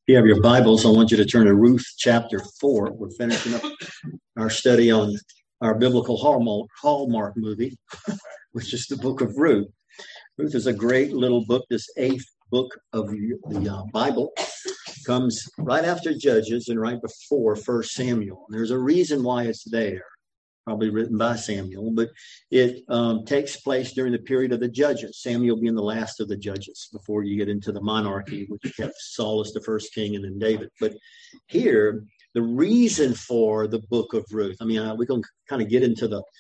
If you have your Bibles, I want you to turn to Ruth chapter 4. We're finishing up our study on our biblical Hallmark movie, which is the book of Ruth. Ruth is a great little book. This eighth book of the Bible comes right after Judges and right before 1 Samuel. And there's a reason why it's there. Probably written by Samuel, but it takes place during the period of the judges, Samuel being the last of the judges before you get into the monarchy, which kept Saul as the first king and then David. But here, the reason for the book of Ruth, we can kind of get into the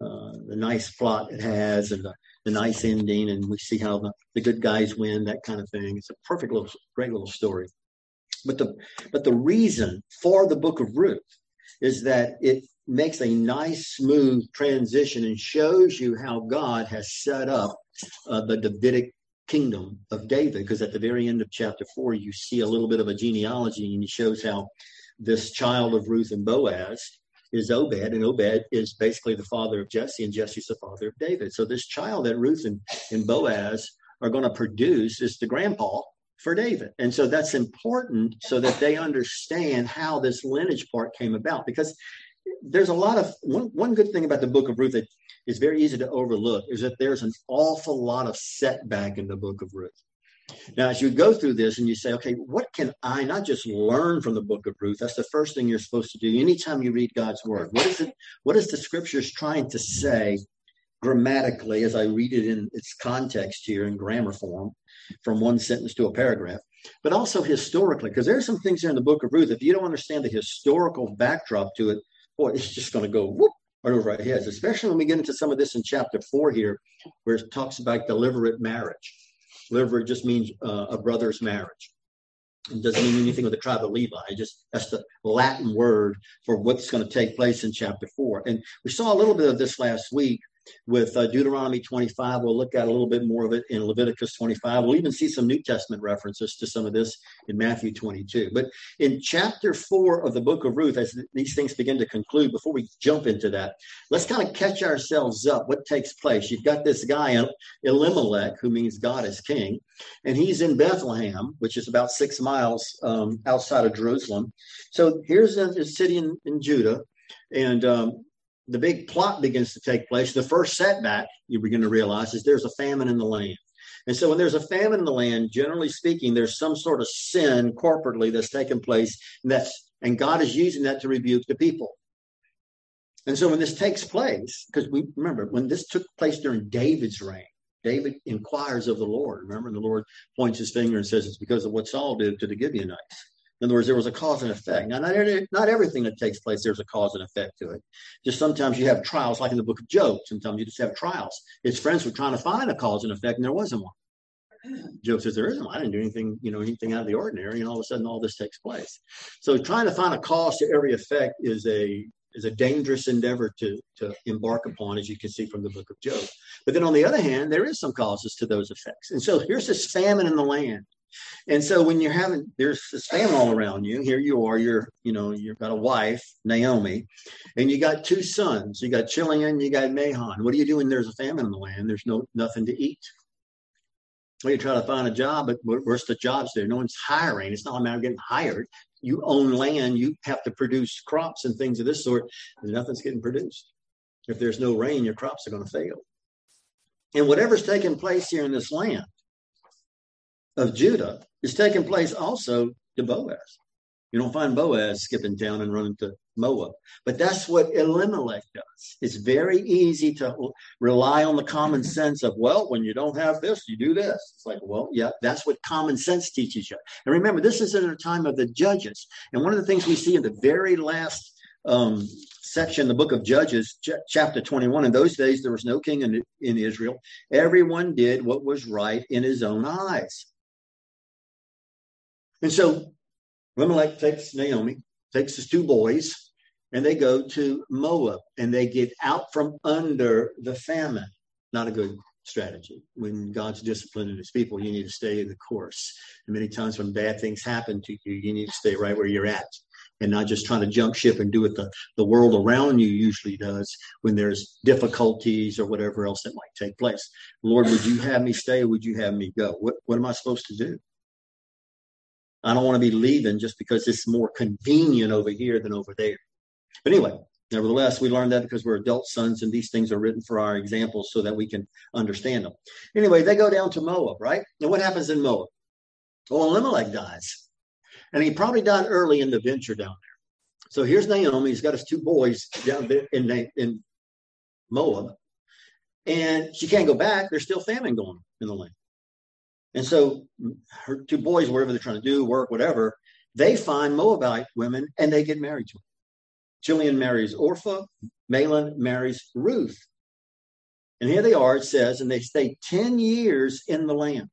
nice plot it has and the nice ending, and we see how the good guys win, that kind of thing. It's a great little story. But the reason for the book of Ruth is that it makes a nice, smooth transition and shows you how God has set up the Davidic kingdom of David. Because at the very end of chapter 4, you see a little bit of a genealogy, and he shows how this child of Ruth and Boaz is Obed, and Obed is basically the father of Jesse, and Jesse's the father of David. So this child that Ruth and Boaz are going to produce is the grandpa for David. And so that's important so that they understand how this lineage part came about, because there's a lot of one good thing about the book of Ruth that is very easy to overlook is that there's an awful lot of setback in the book of Ruth. Now, as you go through this and you say, okay, what can I not just learn from the book of Ruth? That's the first thing you're supposed to do anytime you read God's word. What is the scriptures trying to say grammatically, as I read it in its context here in grammar form, from one sentence to a paragraph, but also historically, because there's some things here in the book of Ruth, if you don't understand the historical backdrop to it, boy, it's just going to go whoop right over our heads, especially when we get into some of this in chapter 4 here, where it talks about deliberate marriage. Deliberate just means a brother's marriage. It doesn't mean anything with the tribe of Levi. That's the Latin word for what's going to take place in chapter 4. And we saw a little bit of this last week with Deuteronomy 25. We'll look at a little bit more of it in Leviticus 25. We'll even see some New Testament references to some of this in Matthew 22. But in chapter 4 of the book of Ruth, as these things begin to conclude, before we jump into that, let's kind of catch ourselves up. What takes place? You've got this guy, Elimelech, who means God is king, and he's in Bethlehem, which is about 6 miles outside of Jerusalem. So here's a city in Judah, and the big plot begins to take place. The first setback you begin to realize is there's a famine in the land. And so when there's a famine in the land, generally speaking, there's some sort of sin corporately that's taken place, and God is using that to rebuke the people. And so when this takes place, because we remember when this took place during David's reign, David inquires of the Lord. Remember, the Lord points his finger and says it's because of what Saul did to the Gibeonites. In other words, there was a cause and effect. Now, not everything that takes place, there's a cause and effect to it. Just sometimes you have trials, like in the book of Job. Sometimes you just have trials. His friends were trying to find a cause and effect, and there wasn't one. Job says, there isn't one. I didn't do anything out of the ordinary, and all of a sudden all this takes place. So trying to find a cause to every effect is a dangerous endeavor to embark upon, as you can see from the book of Job. But then on the other hand, there is some causes to those effects. And so here's this famine in the land. And so when there's this famine all around you, here you are, you've got a wife, Naomi, and you got 2 sons. You got Chilion, you got Mahon. What do you do when there's a famine in the land? There's nothing to eat. Well, you try to find a job, but where's the jobs there? No one's hiring. It's not a matter of getting hired. You own land. You have to produce crops and things of this sort, and nothing's getting produced. If there's no rain, your crops are going to fail. And whatever's taking place here in this land of Judah is taking place also to Boaz. You don't find Boaz skipping town and running to Moab. But that's what Elimelech does. It's very easy to rely on the common sense of, well, when you don't have this, you do this. It's like, well, yeah, that's what common sense teaches you. And remember, this is in a time of the Judges. And one of the things we see in the very last section, the book of Judges, chapter 21, in those days, there was no king in Israel. Everyone did what was right in his own eyes. And so Elimelech takes Naomi, takes his 2 boys, and they go to Moab, and they get out from under the famine. Not a good strategy. When God's disciplining his people, you need to stay in the course. And many times when bad things happen to you, you need to stay right where you're at and not just trying to jump ship and do what the world around you usually does when there's difficulties or whatever else that might take place. Lord, would you have me stay or would you have me go? What am I supposed to do? I don't want to be leaving just because it's more convenient over here than over there. But anyway, nevertheless, we learned that because we're adult sons, and these things are written for our examples so that we can understand them. Anyway, they go down to Moab, right? And what happens in Moab? Well, Elimelech dies. And he probably died early in the venture down there. So here's Naomi. He's got his two boys down there in Moab. And she can't go back. There's still famine going on in the land. And so her two boys, whatever they're trying to do, work, whatever, they find Moabite women and they get married to them. Chilion marries Orpah. Mahlon marries Ruth. And here they are, it says, and they stay 10 years in the land.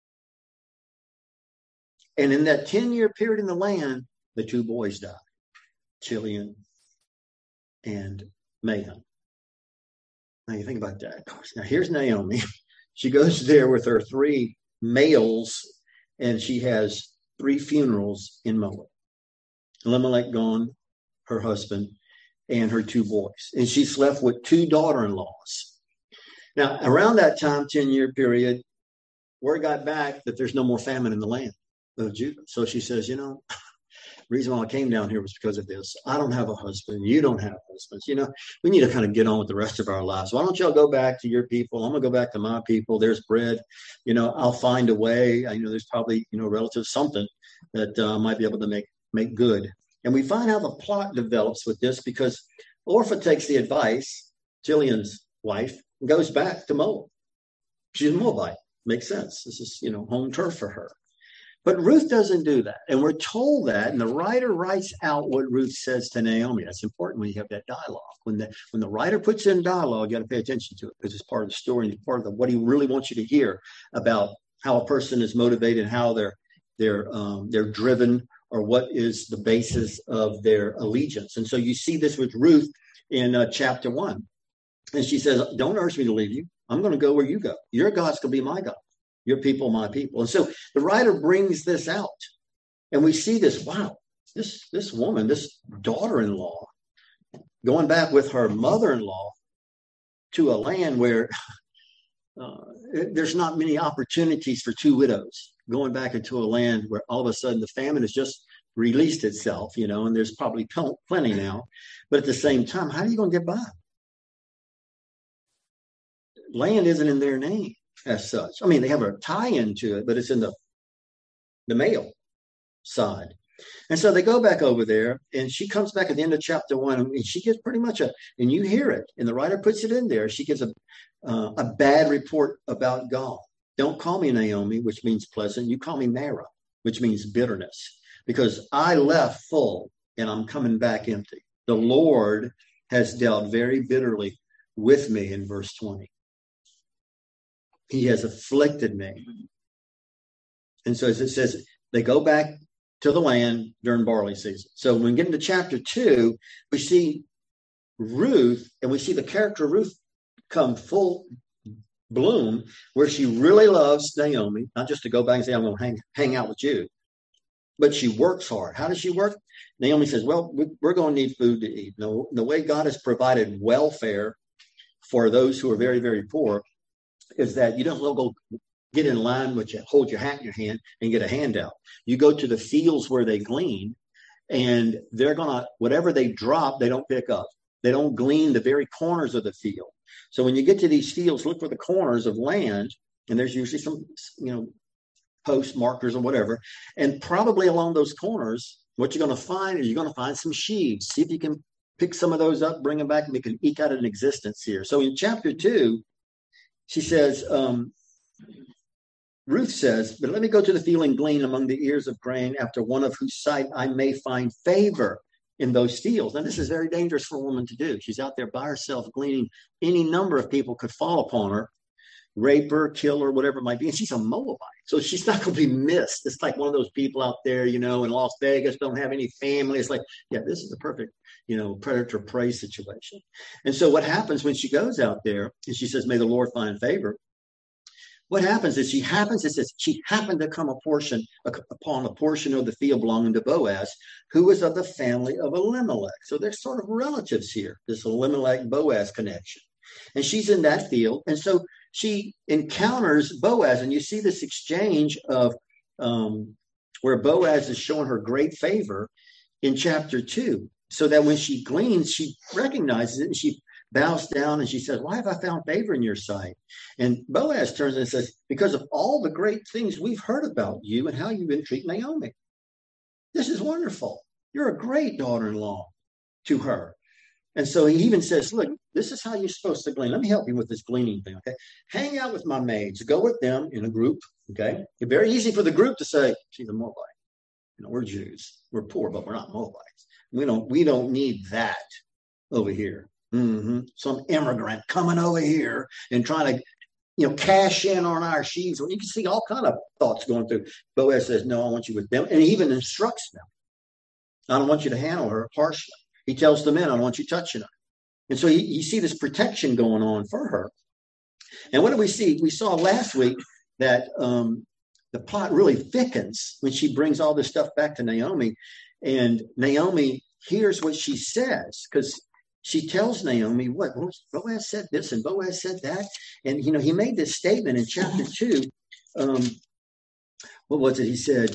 And in that 10-year period in the land, the two boys die, Chilion and Mahlon. Now you think about that. Now here's Naomi. She goes there with her three males, and she has 3 funerals in Moab. Elimelech gone, her husband, and her 2 boys. And she's left with 2 daughter-in-laws. Now, around that time, 10-year period, word got back that there's no more famine in the land of Judah. So she says, the reason why I came down here was because of this. I don't have a husband. You don't have husbands. We need to kind of get on with the rest of our lives. Why don't y'all go back to your people? I'm going to go back to my people. There's bread. I'll find a way. I know there's probably, relatives, something that might be able to make good. And we find how the plot develops with this because Orpah takes the advice, Chilion's wife, and goes back to Moab. She's a Moabite. Makes sense. This is, home turf for her. But Ruth doesn't do that. And we're told that, and the writer writes out what Ruth says to Naomi. That's important when you have that dialogue. When the writer puts in dialogue, you got to pay attention to it because it's part of the story and it's part of what he really wants you to hear about how a person is motivated, how they're driven, or what is the basis of their allegiance. And so you see this with Ruth in chapter 1. And she says, don't urge me to leave you. I'm going to go where you go. Your God's going to be my God. Your people, my people. And so the writer brings this out. And we see this, wow, this woman, this daughter-in-law, going back with her mother-in-law to a land where there's not many opportunities for 2 widows, going back into a land where all of a sudden the famine has just released itself, and there's probably plenty now. But at the same time, how are you going to get by? Land isn't in their name as such. I mean, they have a tie-in to it, but it's in the male side. And so they go back over there, and she comes back at the end of chapter 1, and she gives pretty much and you hear it, and the writer puts it in there. She gives a bad report about God. Don't call me Naomi, which means pleasant. You call me Mara, which means bitterness, because I left full and I'm coming back empty. The Lord has dealt very bitterly with me in verse 20. He has afflicted me. And so as it says, they go back to the land during barley season. So when we get into chapter 2, we see Ruth, and we see the character of Ruth come full bloom, where she really loves Naomi, not just to go back and say, I'm going to hang out with you, but she works hard. How does she work? Naomi says, well, we're going to need food to eat. Now, the way God has provided welfare for those who are very, very poor is that you don't go get in line with you, hold your hat in your hand and get a handout. You go to the fields where they glean, and they're going to, whatever they drop, they don't pick up. They don't glean the very corners of the field. So when you get to these fields, look for the corners of land, and there's usually some, post markers or whatever. And probably along those corners, what you're going to find is you're going to find some sheaves. See if you can pick some of those up, bring them back, and we can eke out an existence here. So in chapter 2, she says, Ruth says, but let me go to the field and glean among the ears of grain, after one of whose sight I may find favor in those fields. And this is very dangerous for a woman to do. She's out there by herself gleaning. Any number of people could fall upon her, rape her, kill her, whatever it might be. And she's a Moabite, so she's not going to be missed. It's like one of those people out there, in Las Vegas, don't have any family. It's like, yeah, this is the perfect, predator prey situation. And so what happens when she goes out there and she says, may the Lord find favor? What happens is she happened to come upon a portion of the field belonging to Boaz, who was of the family of Elimelech. So they're sort of relatives here, this Elimelech-Boaz connection. And she's in that field. And so she encounters Boaz, and you see this exchange of where Boaz is showing her great favor in chapter 2, so that when she gleans, she recognizes it and she bows down and she says, why have I found favor in your sight? And Boaz turns and says, because of all the great things we've heard about you and how you've been treating Naomi. This is wonderful. You're a great daughter-in-law to her. And so he even says, look, this is how you're supposed to glean. Let me help you with this gleaning thing, okay? Hang out with my maids. Go with them in a group, okay? It's very easy for the group to say, she's a Moabite. We're Jews. We're poor, but we're not Moabites. We don't need that over here. Some immigrant coming over here and trying to, cash in on our sheaves. You can see all kind of thoughts going through. Boaz says, no, I want you with them. And he even instructs them. I don't want you to handle her harshly. He tells the men, I don't want you touching her. And so you see this protection going on for her. And what do we see? We saw last week that the plot really thickens when she brings all this stuff back to Naomi. And Naomi hears what she says, because she tells Naomi, what? Boaz said this and Boaz said that. And, he made this statement in chapter 2. What was it? He said,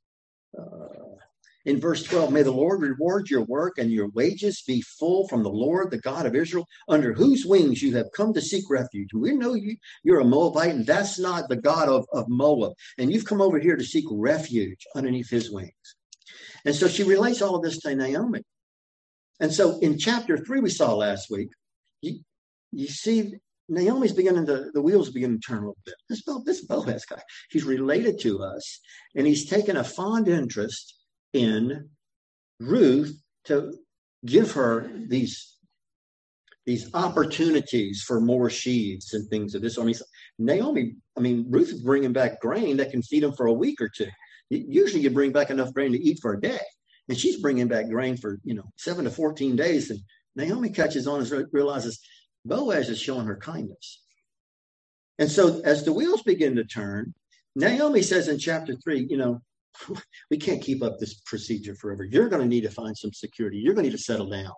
in verse 12, may the Lord reward your work and your wages be full from the Lord, the God of Israel, under whose wings you have come to seek refuge. We know you're a Moabite, and that's not the God of Moab. And you've come over here to seek refuge underneath his wings. And so she relates all of this to Naomi. And so in chapter 3 we saw last week, you see Naomi's the wheels beginning to turn a little bit. This Boaz guy, he's related to us, and he's taken a fond interest in Ruth to give her these opportunities for more sheaves and things of this. Ruth is bringing back grain that can feed them for a week or two. Usually you bring back enough grain to eat for a day. And she's bringing back grain for, 7 to 14 days. And Naomi catches on and realizes Boaz is showing her kindness. And so as the wheels begin to turn, Naomi says in chapter 3, we can't keep up this procedure forever. You're going to need to find some security. You're going to need to settle down.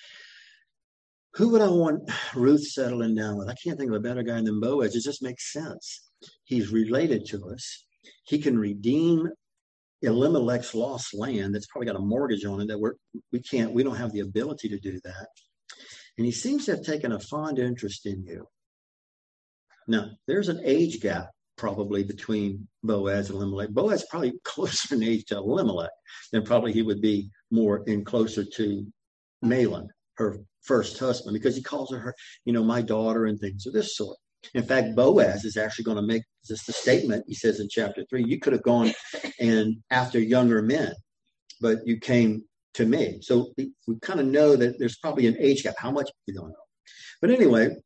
Who would I want Ruth settling down with? I can't think of a better guy than Boaz. It just makes sense. He's related to us. He can redeem Elimelech's lost land that's probably got a mortgage on it that we don't have the ability to do that. And he seems to have taken a fond interest in you. Now, there's an age gap probably between Boaz and Elimelech. Boaz is probably closer in age to Elimelech than probably he would be more in closer to Mahlon, her first husband, because he calls her, my daughter and things of this sort. In fact, Boaz is actually going to make just a statement. He says in chapter 3, you could have gone and after younger men, but you came to me. So we kind of know that there's probably an age gap. How much we don't know. But anyway,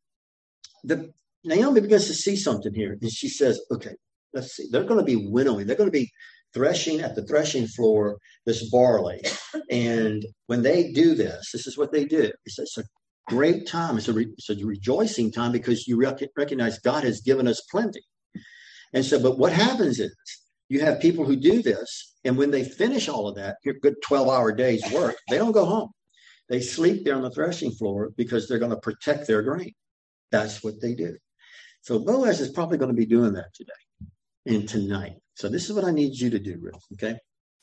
Naomi begins to see something here. And she says, okay, let's see. They're going to be winnowing. They're going to be threshing at the threshing floor this barley. And when they do this is what they do. It's a great time. It's a rejoicing time because you recognize God has given us plenty. And so, but what happens is you have people who do this, and when they finish all of that, good 12-hour days work, they don't go home. They sleep there on the threshing floor because they're going to protect their grain. That's what they do. So Boaz is probably going to be doing that today and tonight. So this is what I need you to do, Ruth, okay?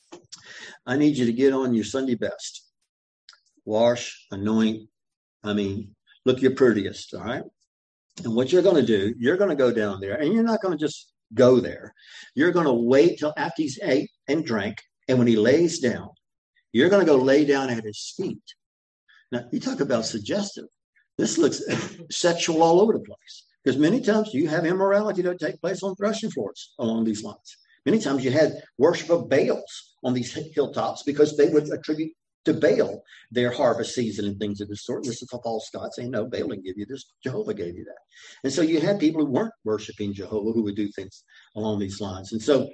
I need you to get on your Sunday best. Wash, anoint, look your prettiest, all right? And what you're going to do, you're going to go down there, and you're not going to just go there. You're going to wait till after he's ate and drank, and when he lays down, you're going to go lay down at his feet. Now, you talk about suggestive. This looks sexual all over the place, because many times you have immorality that take place on threshing floors along these lines. Many times you had worship of Baals on these hilltops because they would attribute to Baal their harvest season and things of this sort. This is a false God saying, no, Baal didn't give you this. Jehovah gave you that. And so you had people who weren't worshiping Jehovah who would do things along these lines. And so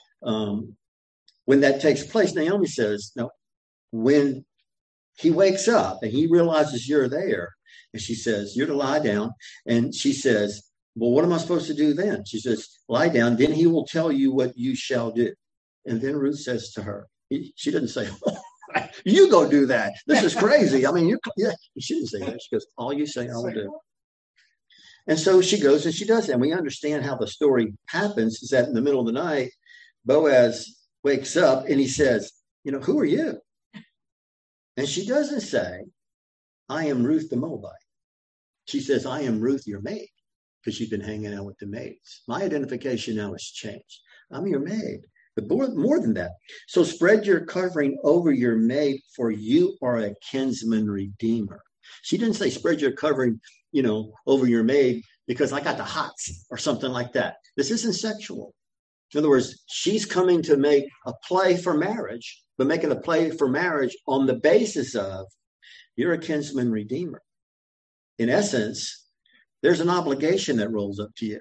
when that takes place, Naomi says, no, when he wakes up and he realizes you're there, and she says, you're to lie down. And she says, well, what am I supposed to do then? She says, lie down, then he will tell you what you shall do. And then Ruth says to her, she doesn't say, you go do that. This is crazy. She didn't say that. She goes, all you say, I will do. And so she goes and she does that. And we understand how the story happens is that in the middle of the night, Boaz wakes up and he says, who are you? And she doesn't say, I am Ruth the Moabite. She says, I am Ruth, your maid, because she's been hanging out with the maids. My identification now has changed. I'm your maid. But more than that. So spread your covering over your maid, for you are a kinsman redeemer. She didn't say spread your covering, over your maid because I got the hots or something like that. This isn't sexual. In other words, she's coming to make a play for marriage, but making a play for marriage on the basis of you're a kinsman redeemer. In essence, there's an obligation that rolls up to you.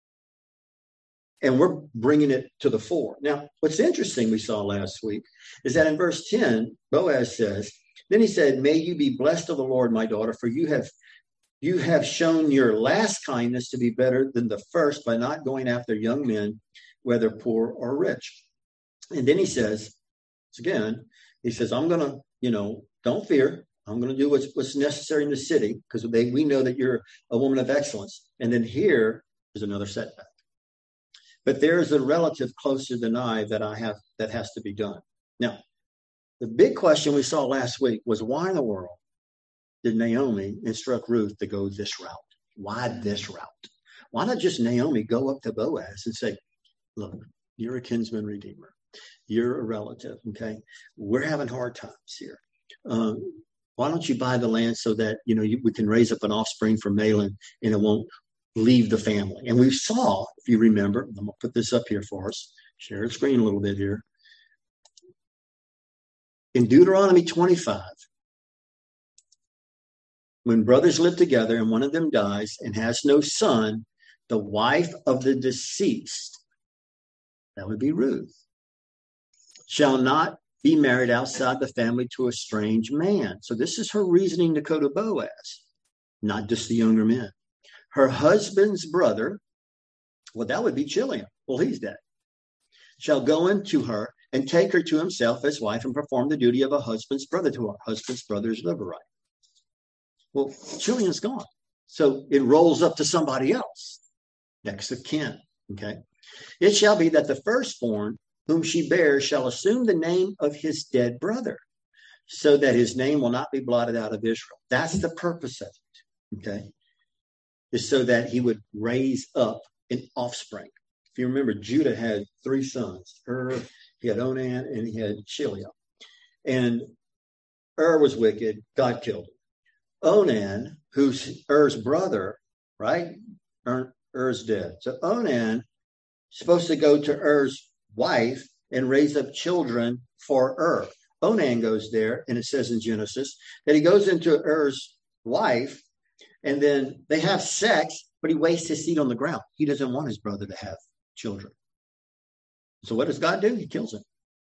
And we're bringing it to the fore. Now, what's interesting we saw last week is that in verse 10, Boaz says, then he said, may you be blessed of the Lord, my daughter, for you have shown your last kindness to be better than the first by not going after young men, whether poor or rich. And then he says, I'm going to, don't fear. I'm going to do what's necessary in the city because we know that you're a woman of excellence. And then here is another setback. But there's a relative closer than I that has to be done. Now, the big question we saw last week was why in the world did Naomi instruct Ruth to go this route? Why this route? Why not just Naomi go up to Boaz and say, look, you're a kinsman redeemer. You're a relative, okay? We're having hard times here. Why don't you buy the land so that, we can raise up an offspring from Mahlon and it won't leave the family. And we saw, if you remember, I'm going to put this up here for us, share the screen a little bit here. In Deuteronomy 25, when brothers live together and one of them dies and has no son, the wife of the deceased, that would be Ruth, shall not be married outside the family to a strange man. So this is her reasoning to go to Boaz, not just the younger men. Her husband's brother, well, that would be Chilion. Well, he's dead. Shall go into her and take her to himself as wife and perform the duty of a husband's brother to her husband's brother's Levirate. Well, Chilion's gone. So it rolls up to somebody else, next of kin. Okay. It shall be that the firstborn whom she bears shall assume the name of his dead brother, so that his name will not be blotted out of Israel. That's the purpose of it. Okay. Is so that he would raise up an offspring. If you remember, Judah had 3 sons. He had Onan, and he had Chilion. And was wicked. God killed him. Onan, who's Er's brother, right? Er's dead. So Onan supposed to go to Er's wife and raise up children for Onan goes there, and it says in Genesis that he goes into Er's wife, and then they have sex, but he wastes his seed on the ground. He doesn't want his brother to have children. So what does God do? He kills him.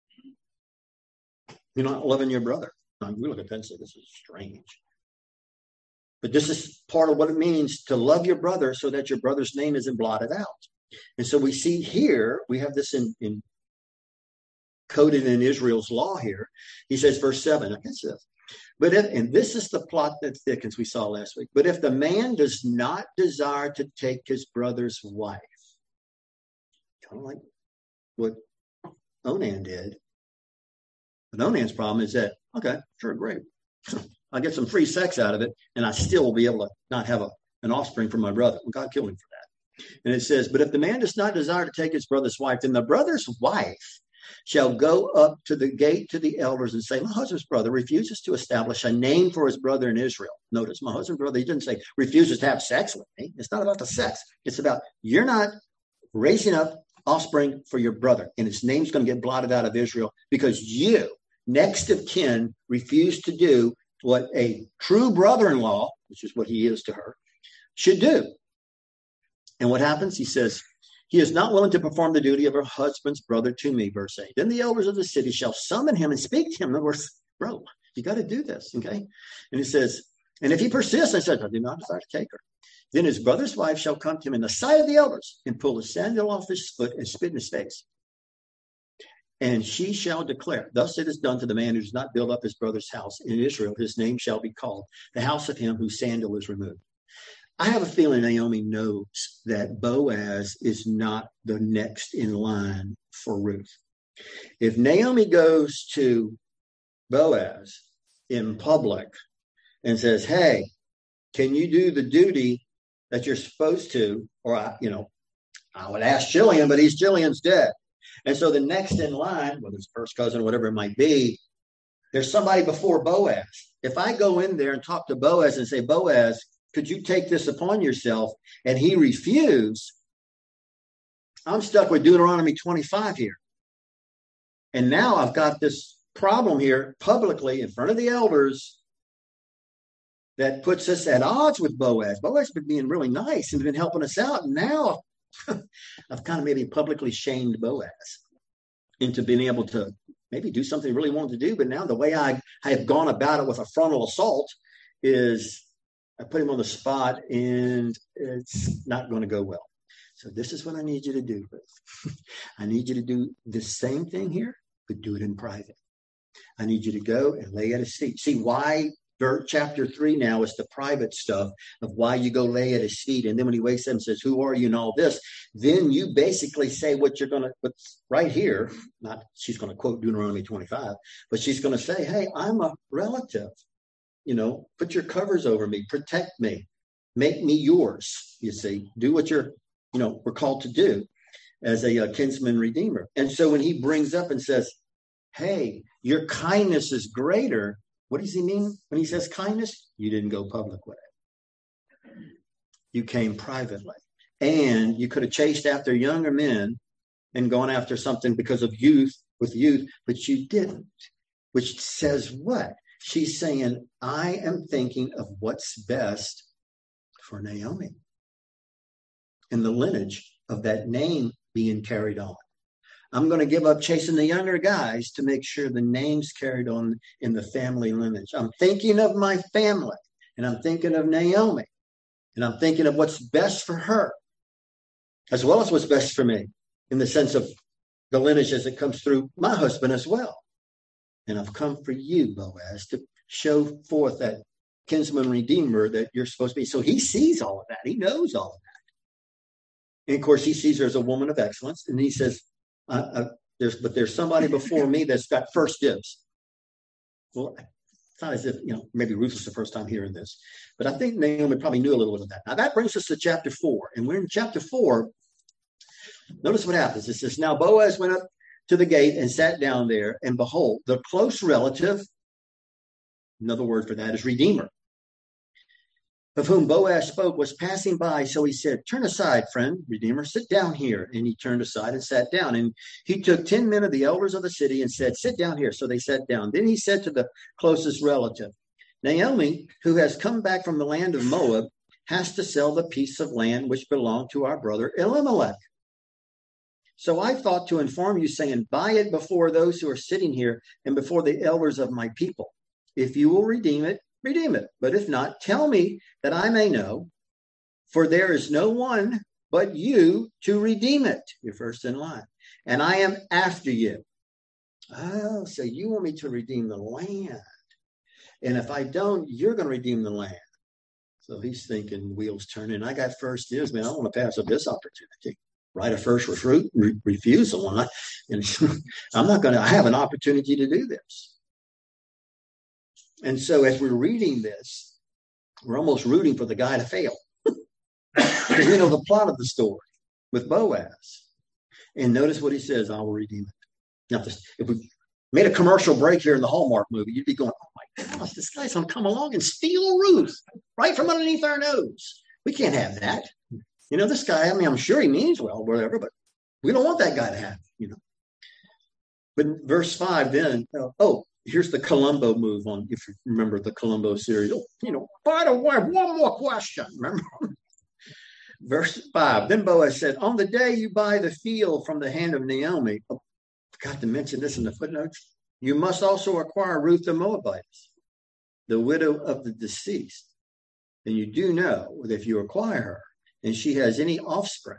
You're not loving your brother. We look at that and say, this is strange. But this is part of what it means to love your brother so that your brother's name isn't blotted out. And so we see here, we have this in coded in Israel's law here. He says, verse 7, I guess this. But if, and this is the plot that thickens we saw last week. But if the man does not desire to take his brother's wife, kind of like what Onan did. But Onan's problem is that, okay, sure, great. I get some free sex out of it, and I still will be able to not have an offspring from my brother. Well, God killed him for that. And it says, but if the man does not desire to take his brother's wife, then the brother's wife shall go up to the gate to the elders and say, my husband's brother refuses to establish a name for his brother in Israel. Notice, my husband's brother, he didn't say refuses to have sex with me. It's not about the sex. It's about you're not raising up offspring for your brother, and his name's going to get blotted out of Israel because you, next of kin, refuse to do what a true brother-in-law, which is what he is to her, should do. And what happens? He says, he is not willing to perform the duty of her husband's brother to me, verse 8. Then the elders of the city shall summon him and speak to him. In other words, bro, you got to do this, okay? And he says, and if he persists and says, I do not desire to take her, then his brother's wife shall come to him in the sight of the elders and pull his sandal off his foot and spit in his face. And she shall declare, thus it is done to the man who does not build up his brother's house in Israel. His name shall be called the house of him whose sandal is removed. I have a feeling Naomi knows that Boaz is not the next in line for Ruth. If Naomi goes to Boaz in public and says, hey, can you do the duty that you're supposed to? Or, I would ask Jillian, but Jillian's dead. And so the next in line, whether it's first cousin, whatever it might be, there's somebody before Boaz. If I go in there and talk to Boaz and say, Boaz, could you take this upon yourself? And he refused, I'm stuck with Deuteronomy 25 here. And now I've got this problem here publicly in front of the elders that puts us at odds with Boaz. Boaz has been being really nice and been helping us out. And now I've kind of maybe publicly shamed Boaz into being able to maybe do something he really wanted to do. But now the way I have gone about it with a frontal assault is I put him on the spot, and it's not going to go well. So this is what I need you to do, Ruth. I need you to do the same thing here, but do it in private. I need you to go and lay at his feet. See why chapter 3 now is the private stuff of why you go lay at his feet. And then when he wakes up and says, who are you and all this, then you basically say what you're going to, what's right here, not she's going to quote Deuteronomy 25, but she's going to say, hey, I'm a relative. Put your covers over me, protect me, make me yours. You see, do what we're called to do as a kinsman redeemer. And so when he brings up and says, hey, your kindness is greater, what does he mean when he says kindness? You didn't go public with it. You came privately. And you could have chased after younger men and gone after something because of youth, but you didn't. Which says what? She's saying, I am thinking of what's best for Naomi and the lineage of that name being carried on. I'm going to give up chasing the younger guys to make sure the name's carried on in the family lineage. I'm thinking of my family, and I'm thinking of Naomi, and I'm thinking of what's best for her, as well as what's best for me, in the sense of the lineage as it comes through my husband as well. And I've come for you, Boaz, to show forth that kinsman redeemer that you're supposed to be. So he sees all of that. He knows all of that. And of course, he sees her as a woman of excellence. And he says, there's somebody before me that's got first dibs. Well, it's not as if, maybe Ruth was the first time hearing this, but I think Naomi probably knew a little bit of that. Now that brings us to chapter 4. And we're in chapter 4. Notice what happens. It says, now Boaz went up to the gate and sat down there, and behold, the close relative, another word for that is redeemer, of whom Boaz spoke, was passing by. So he said, turn aside, friend, redeemer, sit down here. And he turned aside and sat down. And he took 10 men of the elders of the city and said, sit down here. So they sat down. Then he said to the closest relative, Naomi, who has come back from the land of Moab, has to sell the piece of land which belonged to our brother Elimelech. So I thought to inform you, saying, buy it before those who are sitting here and before the elders of my people. If you will redeem it, redeem it. But if not, tell me that I may know, for there is no one but you to redeem it. You're first in line. And I am after you. Oh, so you want me to redeem the land. And if I don't, you're going to redeem the land. So he's thinking, wheels turning. I got first dibs, man. I don't want to pass up this opportunity. Right of first refusal. I'm not going to, I have an opportunity to do this. And so as we're reading this, we're almost rooting for the guy to fail. Because we know the plot of the story with Boaz. And notice what he says, I will redeem it. Now, if we made a commercial break here in the Hallmark movie, you'd be going, oh my gosh, this guy's going to come along and steal Ruth right from underneath our nose. We can't have that. This guy, I'm sure he means well, whatever, but we don't want that guy to have, But verse 5 then, here's the Columbo move on, if you remember the Columbo series. By the way, one more question, remember? Verse 5, then Boaz said, on the day you buy the field from the hand of Naomi, forgot to mention this in the footnotes, you must also acquire Ruth the Moabitess, the widow of the deceased. And you do know that if you acquire her, and she has any offspring,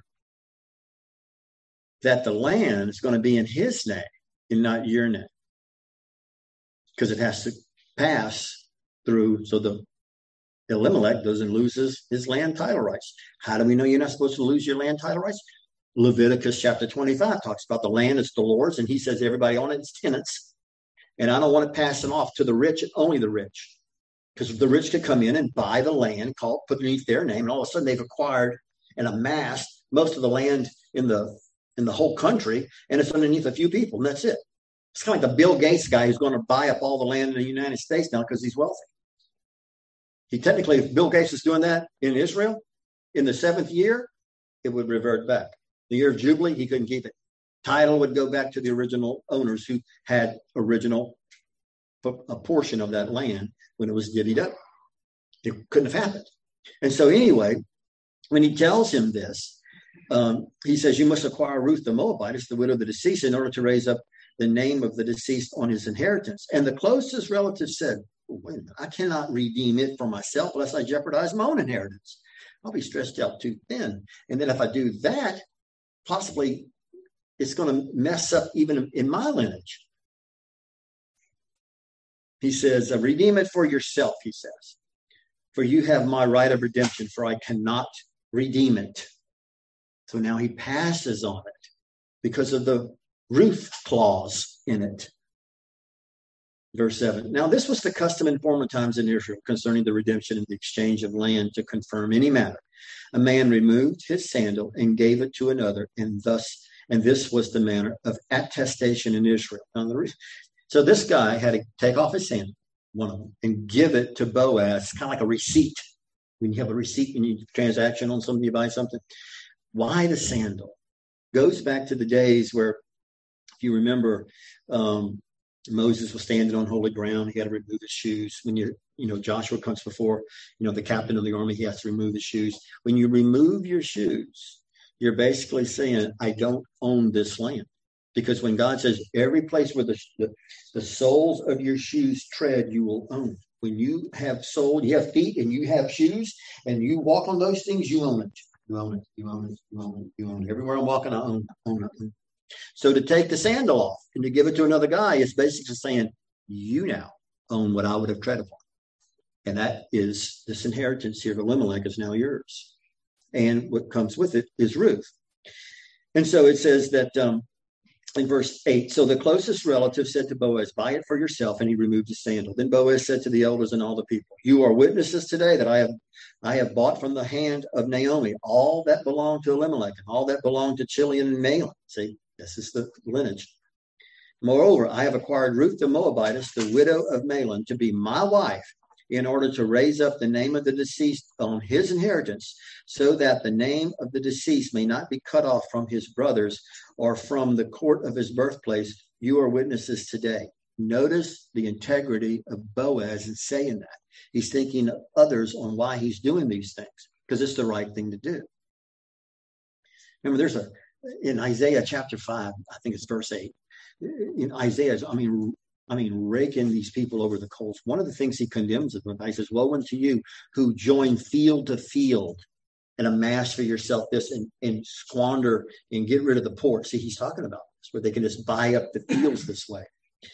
that the land is going to be in his name and not your name. Because it has to pass through, so the Elimelech doesn't lose his land title rights. How do we know you're not supposed to lose your land title rights? Leviticus chapter 25 talks about the land is the Lord's, and he says everybody on it is tenants. And I don't want to pass them off to the rich and only the rich, because the rich could come in and buy the land, put beneath their name, and all of a sudden they've acquired and amassed most of the land in the whole country, and it's underneath a few people, and that's it. It's kind of like the Bill Gates guy who's going to buy up all the land in the United States now because he's wealthy. Technically, if Bill Gates is doing that in Israel in the 7th year, it would revert back. The year of Jubilee, he couldn't keep it. Title would go back to the original owners who had a portion of that land when it was divvied up. It couldn't have happened. And so anyway, when he tells him this, he says, you must acquire Ruth the Moabitess, the widow of the deceased, in order to raise up the name of the deceased on his inheritance. And the closest relative said, wait a minute, I cannot redeem it for myself unless I jeopardize my own inheritance. I'll be stretched out too thin. And then if I do that, possibly it's going to mess up even in my lineage. He says, redeem it for yourself, he says. For you have my right of redemption, for I cannot redeem it. So now he passes on it because of the Ruth clause in it. Verse 7. Now this was the custom in former times in Israel concerning the redemption and the exchange of land to confirm any matter. A man removed his sandal and gave it to another, and this was the manner of attestation in Israel. So this guy had to take off his sandal, one of them, and give it to Boaz, kind of like a receipt. When you have a receipt and you transaction on something, you buy something. Why the sandal? Goes back to the days where, if you remember, Moses was standing on holy ground. He had to remove his shoes. When Joshua comes before, the captain of the army, he has to remove his shoes. When you remove your shoes, you're basically saying, I don't own this land. Because when God says every place where the soles of your shoes tread, you will own. When you have you have feet and you have shoes and you walk on those things, you own it. You own it. You own it. You own it. You own it. Everywhere I'm walking, I own it. So to take the sandal off and to give it to another guy is basically saying, you now own what I would have tread upon. And that is this inheritance here of Elimelech is now yours. And what comes with it is Ruth. And so it says that in verse 8, so the closest relative said to Boaz, buy it for yourself, and he removed his sandal. Then Boaz said to the elders and all the people, you are witnesses today that I have bought from the hand of Naomi all that belonged to Elimelech and all that belonged to Chilion and Mahlon. See, this is the lineage. Moreover, I have acquired Ruth the Moabitess, the widow of Mahlon, to be my wife, in order to raise up the name of the deceased on his inheritance, so that the name of the deceased may not be cut off from his brothers or from the court of his birthplace. You are witnesses today. Notice the integrity of Boaz in saying that. He's thinking of others on why he's doing these things, because it's the right thing to do. Remember, in Isaiah chapter 5, I think it's verse 8, in Isaiah, raking these people over the coals. One of the things he condemns them, he says, woe unto you who join field to field and amass for yourself this and squander and get rid of the poor. See, he's talking about this, where they can just buy up the fields this way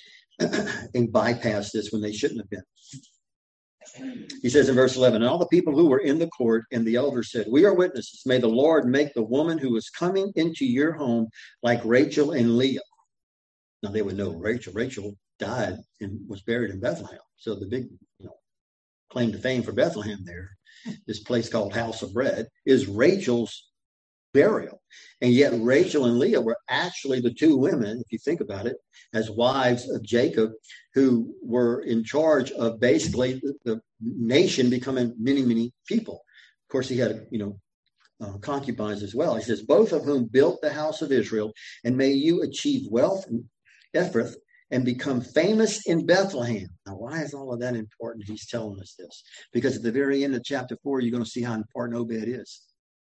and bypass this when they shouldn't have been. He says in verse 11, and all the people who were in the court and the elders said, we are witnesses. May the Lord make the woman who is coming into your home like Rachel and Leah. Now they would know Rachel. Rachel died and was buried in Bethlehem. So the big claim to fame for Bethlehem there, this place called House of Bread, is Rachel's burial. And yet Rachel and Leah were actually the two women, if you think about it, as wives of Jacob, who were in charge of basically the nation becoming many, many people. Of course, he had, concubines as well. He says, both of whom built the house of Israel, and may you achieve wealth in Ephrath and become famous in Bethlehem. Now, why is all of that important? He's telling us this. Because at the very end of chapter 4, you're going to see how important Obed is.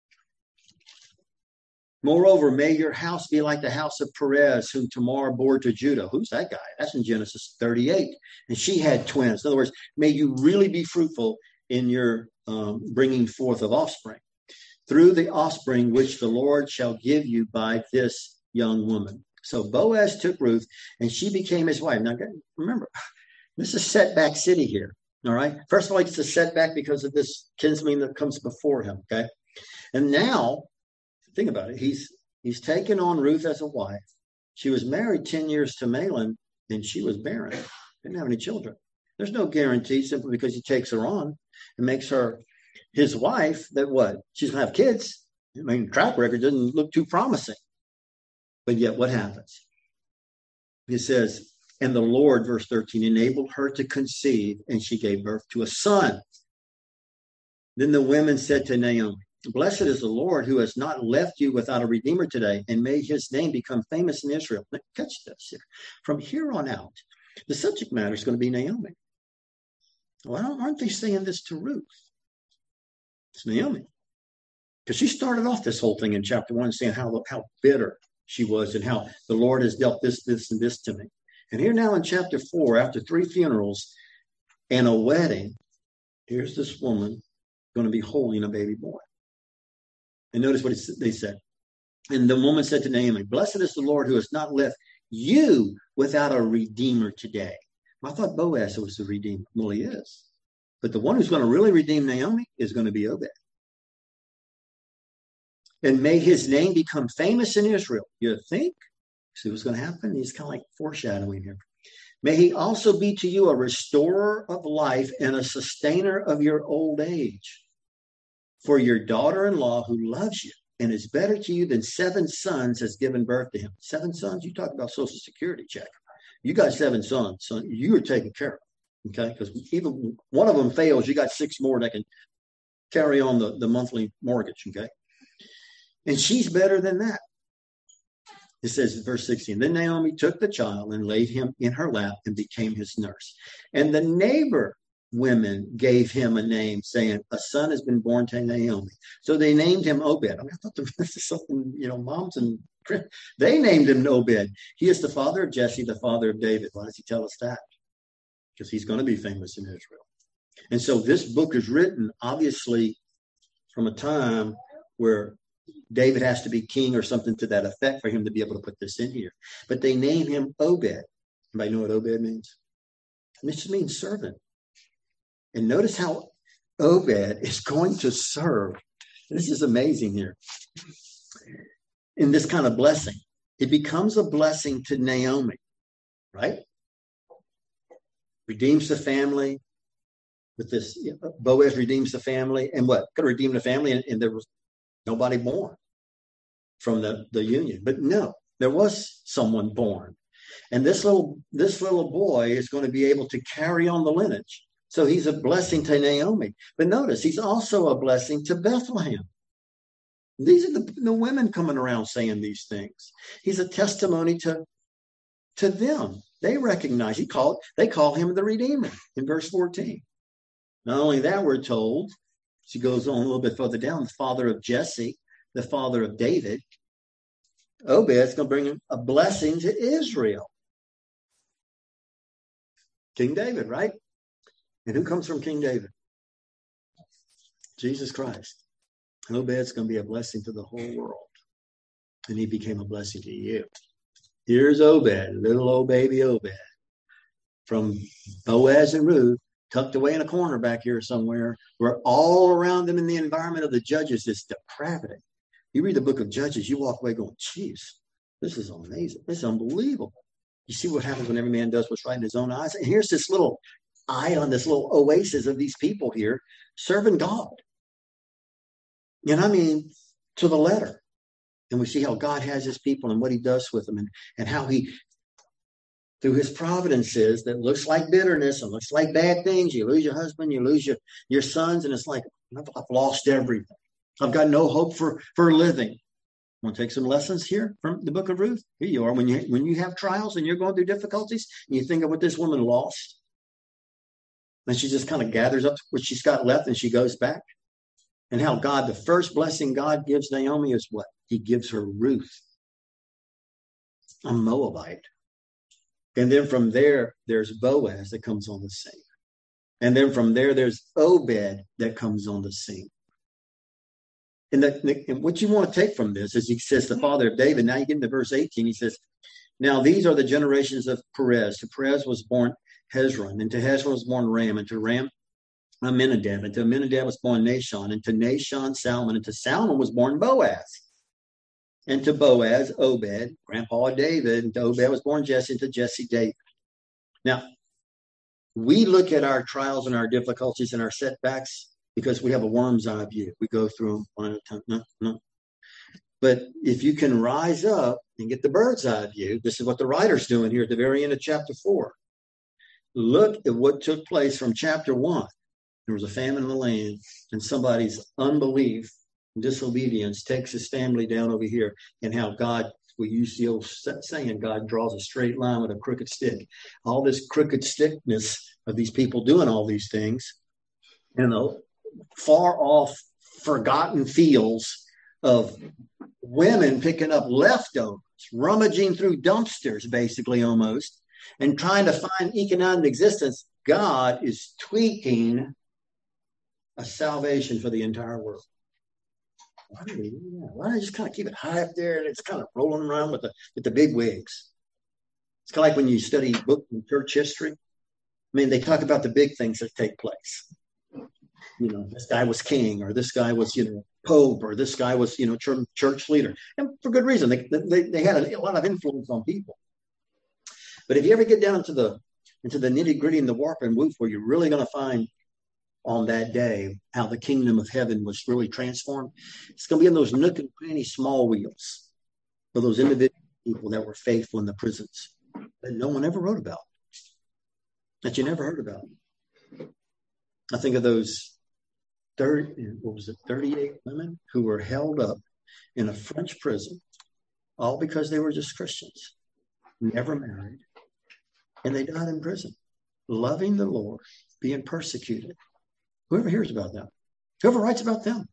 Moreover, may your house be like the house of Perez, whom Tamar bore to Judah. Who's that guy? That's in Genesis 38. And she had twins. In other words, may you really be fruitful in your bringing forth of offspring, through the offspring which the Lord shall give you by this young woman. So Boaz took Ruth, and she became his wife. Now, remember, this is setback city here, all right? First of all, it's a setback because of this kinsman that comes before him, okay? And now, think about it. He's He's taken on Ruth as a wife. She was married 10 years to Mahlon, and she was barren. Didn't have any children. There's no guarantee simply because he takes her on and makes her his wife that what? She's going to have kids. I mean, track record doesn't look too promising. But yet what happens? It says, and the Lord, verse 13, enabled her to conceive, and she gave birth to a son. Then the women said to Naomi, blessed is the Lord who has not left you without a redeemer today, and may his name become famous in Israel. Now, catch this here. From here on out, the subject matter is going to be Naomi. Well, aren't they saying this to Ruth? It's Naomi. Because she started off this whole thing in chapter 1 saying how bitter she was and how the Lord has dealt this, and this to me. And here now in chapter 4, after 3 funerals and a wedding, here's this woman going to be holding a baby boy. And notice what they said. And the woman said to Naomi, blessed is the Lord who has not left you without a redeemer today. I thought Boaz was the redeemer. Well, he is. But the one who's going to really redeem Naomi is going to be Obed. And may his name become famous in Israel. You think? See what's going to happen? He's kind of like foreshadowing here. May he also be to you a restorer of life and a sustainer of your old age. For your daughter-in-law who loves you and is better to you than 7 sons has given birth to him. 7 sons? You talk about Social Security check. You got 7 sons, so you are taken care of. Okay? Because even one of them fails, you got 6 more that can carry on the monthly mortgage. Okay? And she's better than that. It says in verse 16, then Naomi took the child and laid him in her lap and became his nurse. And the neighbor women gave him a name, saying, a son has been born to Naomi. So they named him Obed. I thought this is something, moms and they named him Obed. He is the father of Jesse, the father of David. Why does he tell us that? Because he's going to be famous in Israel. And so this book is written, obviously, from a time where David has to be king or something to that effect for him to be able to put this in here. But they name him Obed. Anybody know what Obed means? It just means servant. And notice how Obed is going to serve. This is amazing here. In this kind of blessing. It becomes a blessing to Naomi, right? Redeems the family. With this, Boaz redeems the family. And what? Going to redeem the family, and there was nobody born from the union. But no, there was someone born. And this little boy is going to be able to carry on the lineage. So he's a blessing to Naomi. But notice, he's also a blessing to Bethlehem. These are the women coming around saying these things. He's a testimony to them. They recognize, they call him the Redeemer in verse 14. Not only that, we're told, she goes on a little bit further down, the father of Jesse, the father of David. Obed's going to bring a blessing to Israel. King David, right? And who comes from King David? Jesus Christ. Obed's going to be a blessing to the whole world. And he became a blessing to you. Here's Obed, little old baby Obed. From Boaz and Ruth, tucked away in a corner back here somewhere, where all around them in the environment of the judges is depravity. You read the book of Judges, you walk away going, geez, this is amazing. This is unbelievable. You see what happens when every man does what's right in his own eyes. And here's this little island, this little oasis of these people here serving God. And I mean, to the letter. And we see how God has his people and what he does with them and how he, through his providences that looks like bitterness and looks like bad things. You lose your husband, you lose your sons, and it's like, I've lost everything. I've got no hope for living. Want to take some lessons here from the book of Ruth? Here you are. When you have trials and you're going through difficulties, and you think of what this woman lost, and she just kind of gathers up what she's got left and she goes back. And how God, the first blessing God gives Naomi is what? He gives her Ruth, a Moabite. And then from there, there's Boaz that comes on the scene. And then from there, there's Obed that comes on the scene. And what you want to take from this is he says, the father of David. Now you get into verse 18. He says, now these are the generations of Perez. To Perez was born Hezron, and to Hezron was born Ram, and to Ram Amminadab, and to Amminadab was born Nahshon, and to Nahshon Salmon, and to Salmon was born Boaz. and to Boaz, Obed, grandpa of David, and to Obed was born Jesse, and to Jesse, David. Now, we look at our trials and our difficulties and our setbacks because we have a worm's eye view. We go through them one at a time. No. But if you can rise up and get the bird's eye view, this is what the writer's doing here at the very end of chapter 4. Look at what took place from chapter 1. There was a famine in the land, and somebody's unbelief and disobedience takes his family down over here, and how God, we use the old saying, God draws a straight line with a crooked stick. All this crooked stickness of these people doing all these things, far off, forgotten fields of women picking up leftovers, rummaging through dumpsters, basically almost, and trying to find economic existence. God is tweaking a salvation for the entire world. Why do we do that? Why don't I just kind of keep it high up there and it's kind of rolling around with the big wigs? It's kind of like when you study book and church history. I mean, they talk about the big things that take place. This guy was king, or this guy was, pope, or this guy was, church leader. And for good reason. They had a lot of influence on people. But if you ever get down into the nitty-gritty and the warp and woof, where you're really going to find on that day how the kingdom of heaven was really transformed, it's going to be in those nook and cranny small wheels for those individual people that were faithful in the prisons that no one ever wrote about, that you never heard about. I think of those 38 women who were held up in a French prison, all because they were just Christians, never married, and they died in prison, loving the Lord, being persecuted. Whoever hears about them, whoever writes about them,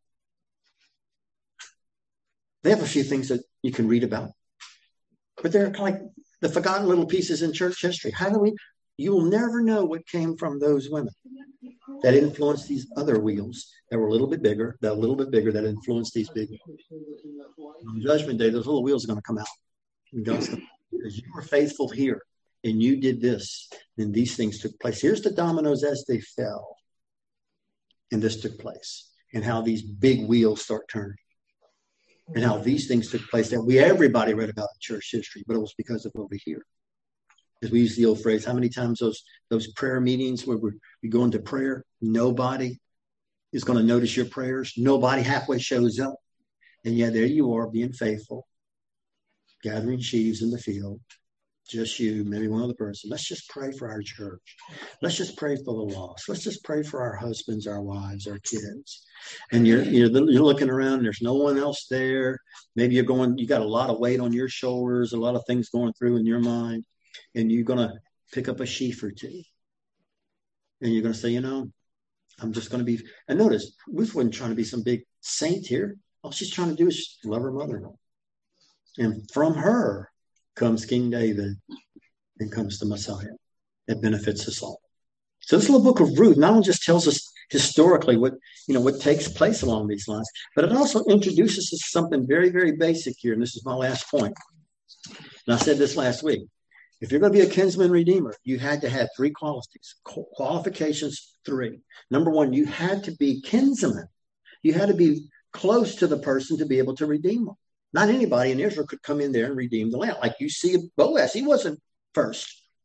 they have a few things that you can read about, but they're kind of like the forgotten little pieces in church history. You will never know what came from those women that influenced these other wheels that were a little bit bigger, that influenced these big wheels. On Judgment Day, those little wheels are going to come out. And God's going to, because you were faithful here and you did this, then these things took place. Here's the dominoes as they fell. And this took place, and how these big wheels start turning, and how these things took place that everybody read about in church history, but it was because of over here. As we use the old phrase, how many times those prayer meetings where we go into prayer, nobody is going to notice your prayers. Nobody halfway shows up. And yet there you are being faithful, gathering sheaves in the field. Just you, maybe one other person. Let's just pray for our church. Let's just pray for the lost. Let's just pray for our husbands, our wives, our kids. And you're looking around, and there's no one else there. Maybe you got a lot of weight on your shoulders, a lot of things going through in your mind, and you're going to pick up a sheaf or two. And you're going to say, I'm just going to be, and notice, Ruth wasn't trying to be some big saint here. All she's trying to do is love her mother-in-law. And from her comes King David, and comes the Messiah that benefits us all. So this little book of Ruth not only just tells us historically what takes place along these lines, but it also introduces us to something very, very basic here. And this is my last point. And I said this last week. If you're going to be a kinsman redeemer, you had to have 3 qualifications. 3. Number 1, you had to be kinsman. You had to be close to the person to be able to redeem them. Not anybody in Israel could come in there and redeem the land. Like you see Boaz, he wasn't first.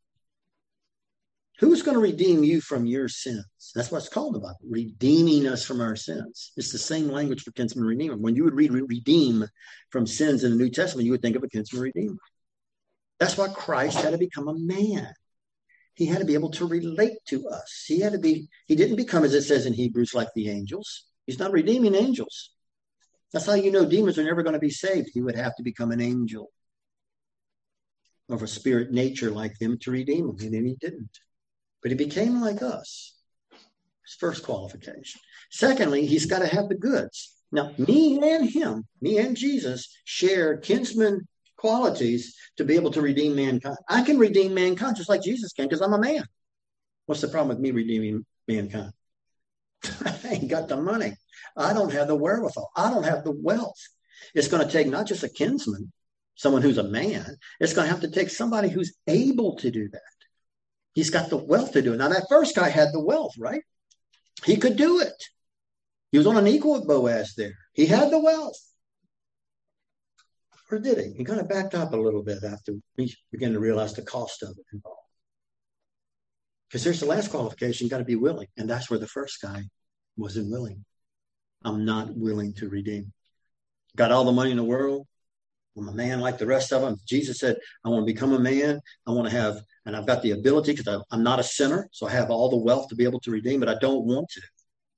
Who's going to redeem you from your sins? That's what it's called about, redeeming us from our sins. It's the same language for kinsman redeemer. When you would read redeem from sins in the New Testament, you would think of a kinsman redeemer. That's why Christ had to become a man. He had to be able to relate to us. He didn't become, as it says in Hebrews, like the angels. He's not redeeming angels. That's how you know demons are never going to be saved. He would have to become an angel of a spirit nature like them to redeem them. And then he didn't. But he became like us. His first qualification. Secondly, he's got to have the goods. Now, me and Jesus share kinsman qualities to be able to redeem mankind. I can redeem mankind just like Jesus can because I'm a man. What's the problem with me redeeming mankind? I ain't got the money. I don't have the wherewithal. I don't have the wealth. It's going to take not just a kinsman, someone who's a man. It's going to have to take somebody who's able to do that. He's got the wealth to do it. Now, that first guy had the wealth, right? He could do it. He was on an equal with Boaz there. He had the wealth. Or did he? He kind of backed up a little bit after he began to realize the cost of it involved. Because there's the last qualification, got to be willing. And that's where the first guy wasn't willing. I'm not willing to redeem. Got all the money in the world. I'm a man like the rest of them. Jesus said, I want to become a man. I want to have, and I've got the ability because I'm not a sinner. So I have all the wealth to be able to redeem, but I don't want to.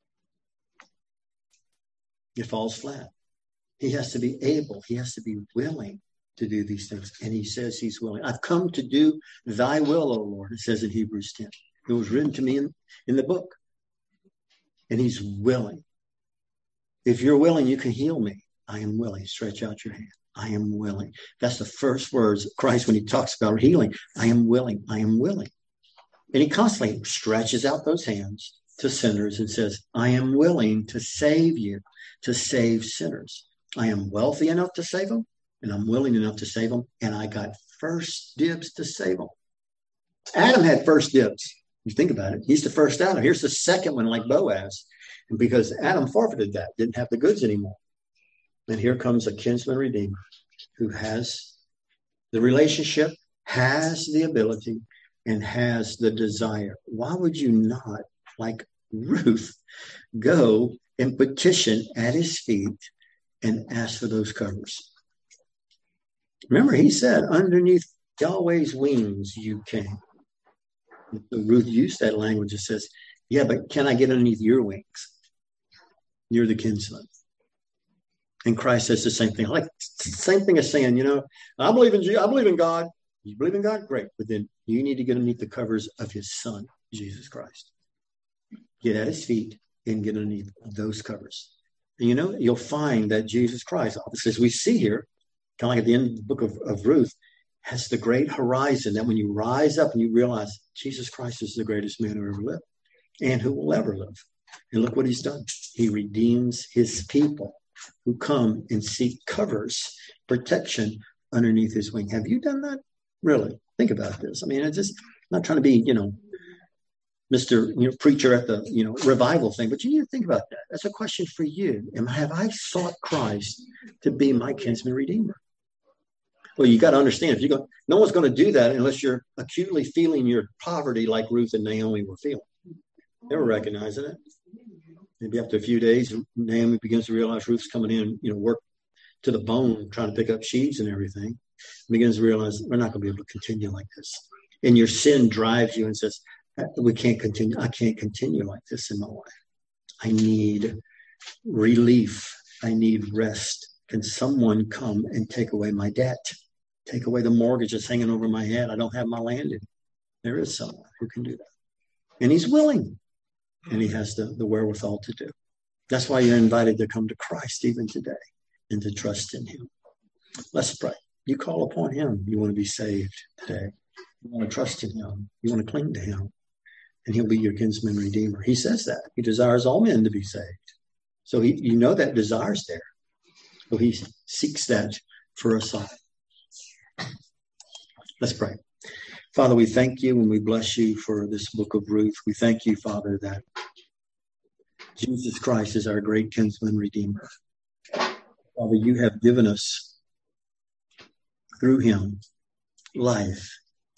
It falls flat. He has to be able. He has to be willing to do these things. And he says he's willing. I've come to do thy will, O Lord. It says in Hebrews 10. It was written to me in the book. And he's willing. If you're willing, you can heal me. I am willing. Stretch out your hand. I am willing. That's the first words of Christ when he talks about healing. I am willing. I am willing. And he constantly stretches out those hands to sinners and says, I am willing to save you, to save sinners. I am wealthy enough to save them, and I'm willing enough to save them, and I got first dibs to save them. Adam had first dibs. You think about it. He's the first Adam. Here's the second one, like Boaz. And because Adam forfeited that, didn't have the goods anymore. And here comes a kinsman redeemer who has the relationship, has the ability, and has the desire. Why would you not, like Ruth, go and petition at his feet and ask for those covers? Remember, he said, underneath Yahweh's wings you came. So Ruth used that language and says, yeah, but can I get underneath your wings? You're the kinsman. And Christ says the same thing. Like same thing as saying, I believe in God. You believe in God? Great. But then you need to get underneath the covers of his son, Jesus Christ. Get at his feet and get underneath those covers. And you'll find that Jesus Christ, obviously, as we see here, kind of like at the end of the book of Ruth, has the great horizon that when you rise up and you realize Jesus Christ is the greatest man who ever lived and who will ever live. And look what he's done. He redeems his people who come and seek covers, protection underneath his wing. Have you done that? Really? Think about this. I mean, I'm not trying to be, Mr. Preacher at the, revival thing, but you need to think about that. That's a question for you. Have I sought Christ to be my kinsman redeemer? Well, you got to understand, no one's going to do that unless you're acutely feeling your poverty like Ruth and Naomi were feeling. They were recognizing it. Maybe after a few days, Naomi begins to realize Ruth's coming in, work to the bone, trying to pick up sheaves and everything. Begins to realize we're not going to be able to continue like this. And your sin drives you and says, we can't continue. I can't continue like this in my life. I need relief. I need rest. Can someone come and take away my debt? Take away the mortgage that's hanging over my head. I don't have my land in. There is someone who can do that. And he's willing. And he has the wherewithal to do. That's why you're invited to come to Christ even today and to trust in him. Let's pray. You call upon him. You want to be saved today. You want to trust in him. You want to cling to him. And he'll be your kinsman redeemer. He says that. He desires all men to be saved. So that desire's there. So he seeks that for us all. Let's pray. Father, we thank you and we bless you for this book of Ruth. We thank you, Father, that Jesus Christ is our great kinsman redeemer. Father, you have given us through him life,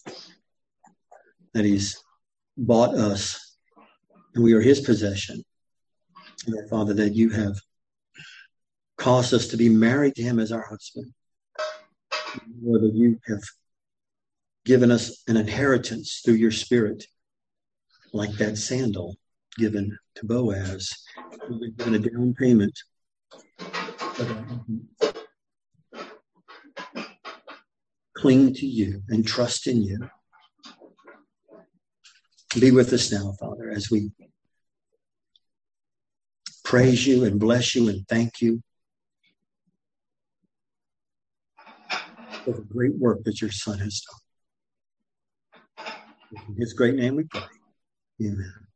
that he's bought us and we are his possession. And that, Father, that you have caused us to be married to him as our husband. Lord, that you have given us an inheritance through your spirit, like that sandal given to Boaz. We've given a down payment. Cling to you and trust in you. Be with us now, Father, as we praise you and bless you and thank you for the great work that your Son has done. In his great name we pray. Amen.